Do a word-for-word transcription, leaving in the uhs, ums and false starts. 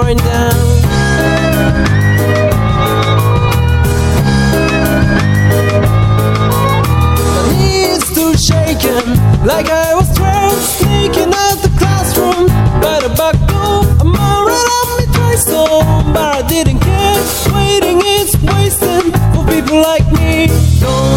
pouring down. My knees still shaking, like I was trapped, sneaking out the classroom. By the back door, a man ran on me twice home, but I didn't care. Waiting is wasting for people like me. Don't